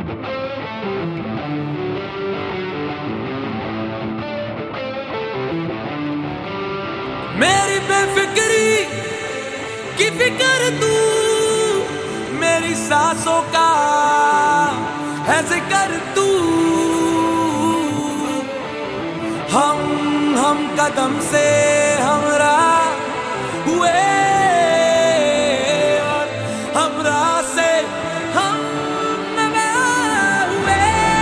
मेरी बेफिक्री की फिक्र तू, मेरी सांसों का है जिक्र तू। हम कदम से हमरा हुए और हमरा से हम नवा हुए।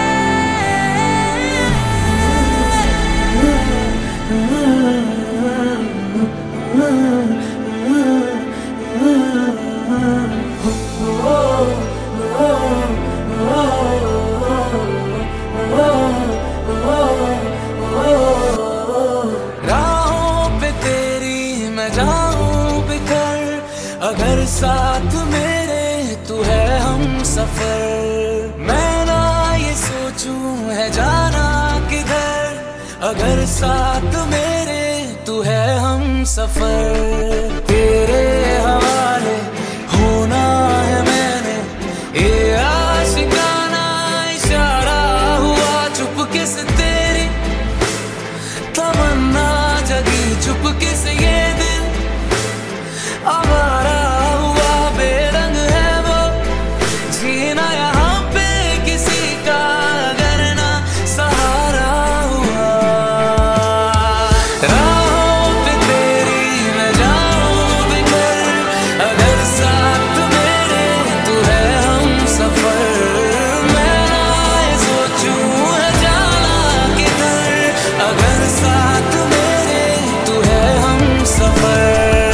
अगर साथ मेरे तू है हम सफर, मैं ना ये सोचूं है जाना किधर। अगर साथ मेरे तू है हम सफर, तेरे हवाले होना है मैंने। ये आशिकाना इशारा हुआ चुपके से, तेरी तमन्ना जगी चुपके से। ये दिल आवारा हुआ बेरंग है वो, जीना यहाँ पे किसी का अगर ना सहारा हुआ। राहों पे तेरी मैं जाऊं बिखर, अगर साथ मेरे तू है हम सफर। मैं ना ये सोचूं है जाना किधर, अगर साथ मेरे तू है हम सफर।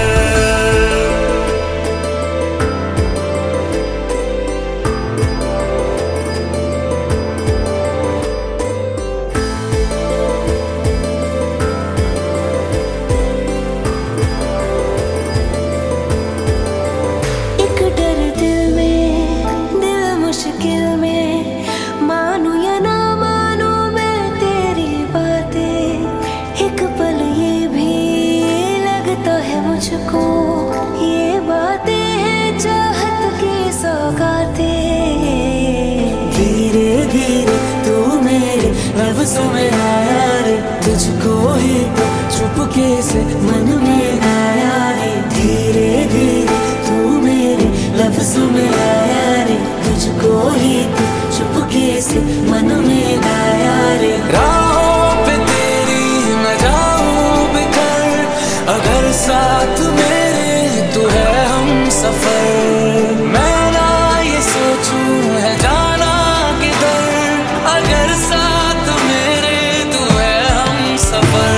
ये बातें हैं चाहत की सौगातें। धीरे धीरे तू मेरे लफ्ज़ों में आया रे, तुझको ही तो चुपके से मन में आया रे। धीरे धीरे तू मेरे लफ्ज़ों में आया रे, तुझको ही तो चुपके से मन में आया रे। राहों पे तेरी मैं जाऊं बिखर, अगर साथ मेरे तू है हम सफर। मैं ना ये सोचूं है जाना किधर, अगर साथ मेरे तू है हम सफर।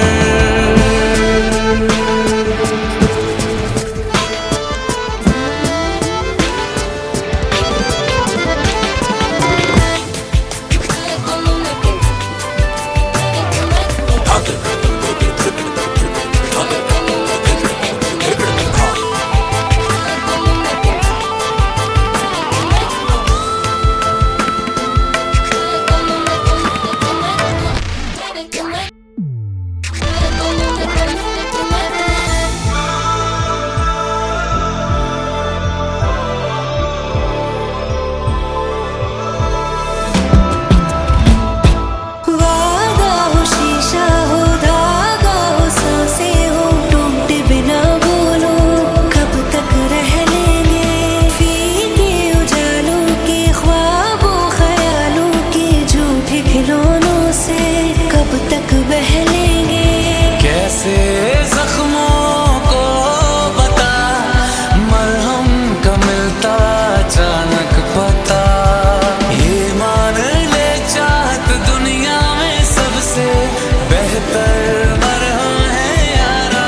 जख्मों को बता, मरहम का मिलता अचानक पता। ये मान ले चाहत दुनिया में सबसे बेहतर मरहम है यारा।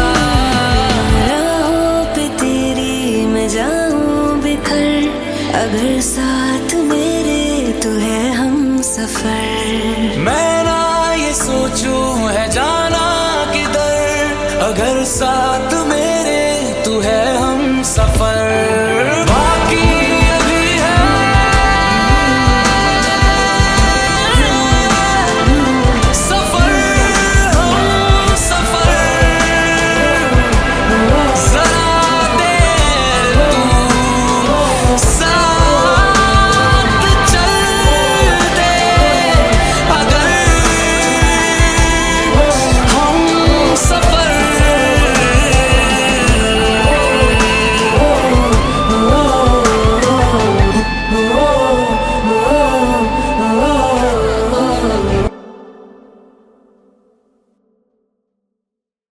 राहों पे तेरी मैं जाऊं बिखर, अगर साथ मेरे तू है हम सफर। मैं ना ये सोचूं है जाना किधर, अगर साथ में